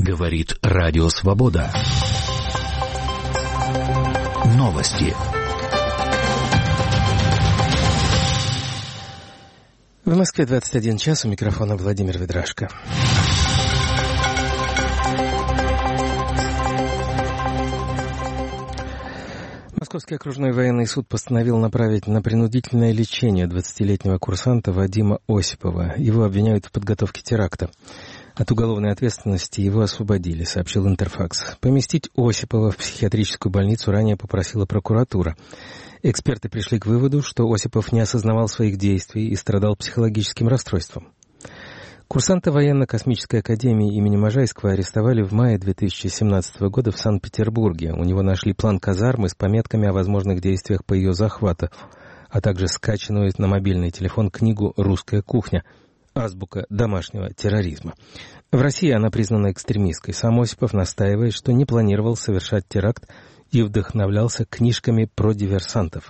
Говорит Радио Свобода. Новости. В Москве 21 час, у микрофона Владимир Ведрашко. Московский окружной военный суд постановил направить на принудительное лечение 20-летнего курсанта Вадима Осипова. Его обвиняют в подготовке теракта. От уголовной ответственности его освободили, сообщил Интерфакс. Поместить Осипова в психиатрическую больницу ранее попросила прокуратура. Эксперты пришли к выводу, что Осипов не осознавал своих действий и страдал психологическим расстройством. Курсанта военно-космической академии имени Можайского арестовали в мае 2017 года в Санкт-Петербурге. У него нашли план казармы с пометками о возможных действиях по ее захвату, а также скачанную на мобильный телефон книгу «Русская кухня. Азбука домашнего терроризма». В России она признана экстремистской. Сам Осипов настаивает, что не планировал совершать теракт и вдохновлялся книжками про диверсантов.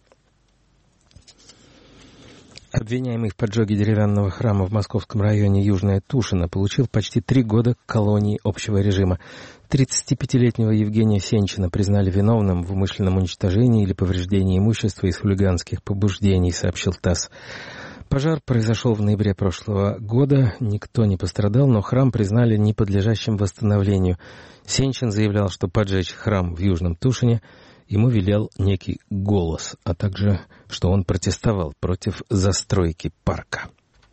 Обвиняемый в поджоге деревянного храма в московском районе Южная Тушино получил почти 3 года колонии общего режима. 35-летнего Евгения Сенчина признали виновным в умышленном уничтожении или повреждении имущества из хулиганских побуждений, сообщил ТАСС. Пожар произошел в ноябре прошлого года, никто не пострадал, но храм признали неподлежащим восстановлению. Сенчин заявлял, что поджечь храм в Южном Тушине ему велел некий голос, а также, что он протестовал против застройки парка.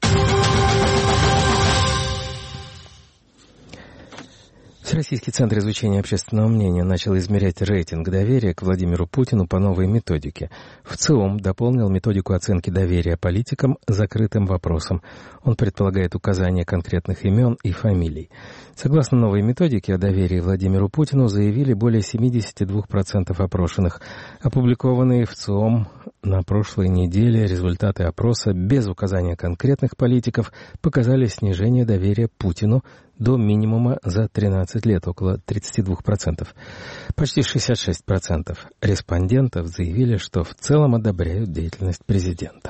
Всероссийский центр изучения общественного мнения начал измерять рейтинг доверия к Владимиру Путину по новой методике. ВЦИОМ дополнил методику оценки доверия политикам закрытым вопросом. Он предполагает указание конкретных имен и фамилий. Согласно новой методике, о доверии Владимиру Путину заявили более 72% опрошенных. Опубликованные в ВЦИОМ на прошлой неделе результаты опроса без указания конкретных политиков показали снижение доверия Путину до минимума за 13 лет, около 32%. Почти 66% респондентов заявили, что в целом одобряют деятельность президента.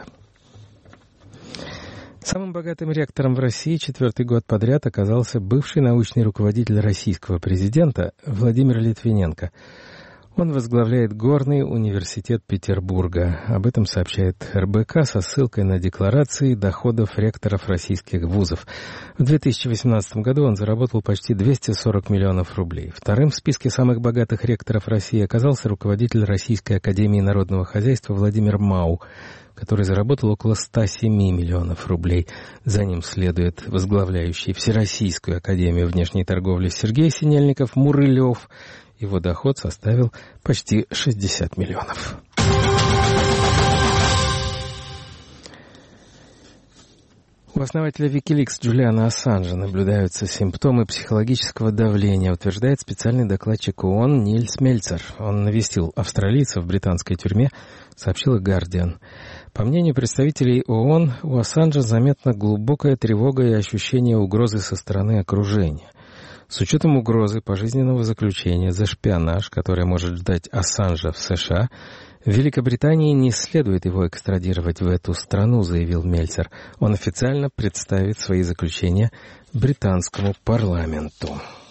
Самым богатым ректором в России 4-й год подряд оказался бывший научный руководитель российского президента Владимир Литвиненко. Он возглавляет Горный университет Петербурга. Об этом сообщает РБК со ссылкой на декларации доходов ректоров российских вузов. В 2018 году он заработал почти 240 миллионов рублей. Вторым в списке самых богатых ректоров России оказался руководитель Российской академии народного хозяйства Владимир Мау, который заработал около 107 миллионов рублей. За ним следует возглавляющий Всероссийскую академию внешней торговли Сергей Синельников-Мурылев. Его доход составил почти 60 миллионов. У основателя Wikileaks Джулиана Ассанжа наблюдаются симптомы психологического давления, утверждает специальный докладчик ООН Нильс Мельцер. Он навестил австралийца в британской тюрьме, сообщила «Гардиан». По мнению представителей ООН, у Ассанжа заметна глубокая тревога и ощущение угрозы со стороны окружения. С учетом угрозы пожизненного заключения за шпионаж, которая может ждать Ассанжа в США, Великобритании не следует его экстрадировать в эту страну, заявил Мельцер. Он официально представит свои заключения британскому парламенту.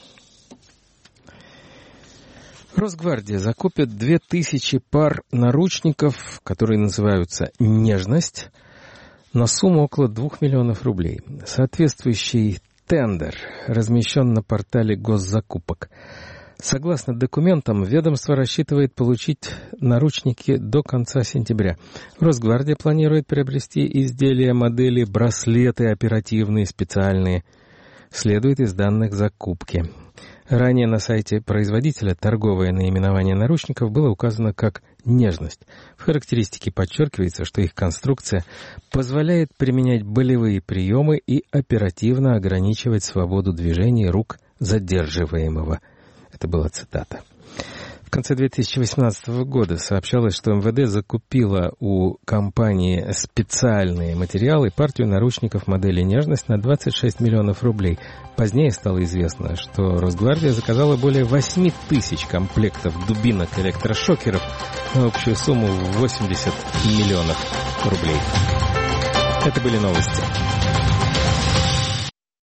Росгвардия закупит 2000 пар наручников, которые называются «Нежность», на сумму около 2 миллионов рублей. Соответствующий тендер размещен на портале госзакупок. Согласно документам, ведомство рассчитывает получить наручники до конца сентября. Росгвардия планирует приобрести изделия, модели, браслеты оперативные, специальные. Следует из данных закупки. Ранее на сайте производителя торговое наименование наручников было указано как «Нежность». В характеристике подчеркивается, что их конструкция позволяет применять болевые приемы и оперативно ограничивать свободу движений рук задерживаемого. Это была цитата. В конце 2018 года сообщалось, что МВД закупила у компании специальные материалы, партию наручников модели «Нежность» на 26 миллионов рублей. Позднее стало известно, что Росгвардия заказала более 8 тысяч комплектов дубинок электрошокеров на общую сумму в 80 миллионов рублей. Это были новости.